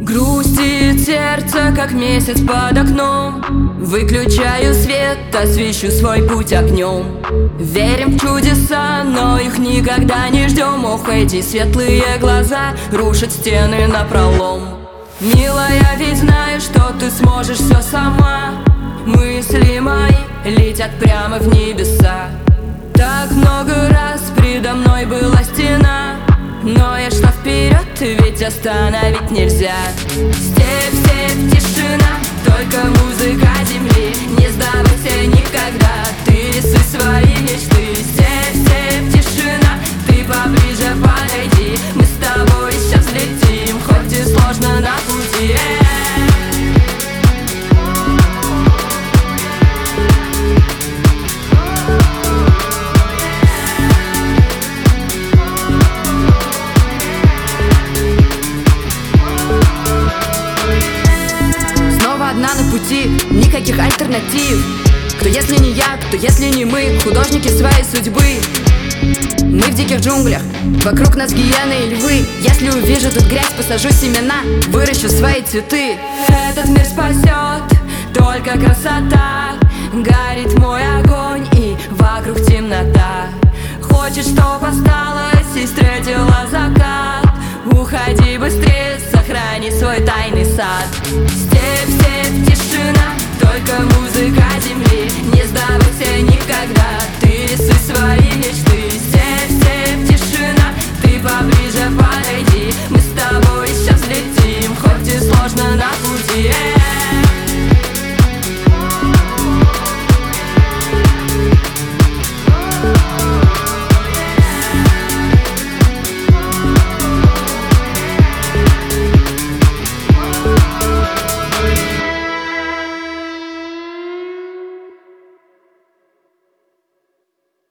Грустит сердце, как месяц под окном. Выключаю свет, освещу свой путь огнем. Верим в чудеса, но их никогда не ждем. Ох, эти светлые глаза рушат стены напролом. Милая, ведь знаешь, что ты сможешь все сама. Мысли мои летят прямо в небеса. Так много раз предо мной была стена, но я шла вперед, ведь остановить нельзя. Степь, степь, тишина, только музыка земли. Не сдавайся никогда, ты рисуй свои мечты. Степь, степь, тишина, ты поближе подойди. Мы с тобой сейчас взлетим, хоть и сложно на пути. Одна на пути, никаких альтернатив. Кто если не я, кто если не мы, художники своей судьбы. Мы в диких джунглях, вокруг нас гиены и львы. Если увижу тут грязь, посажу семена, выращу свои цветы. Этот мир спасет только красота. Горит мой огонь и вокруг темнота. Хочешь, чтоб осталось и встретила закат. Уходи быстрее, сохрани свой тайный сад.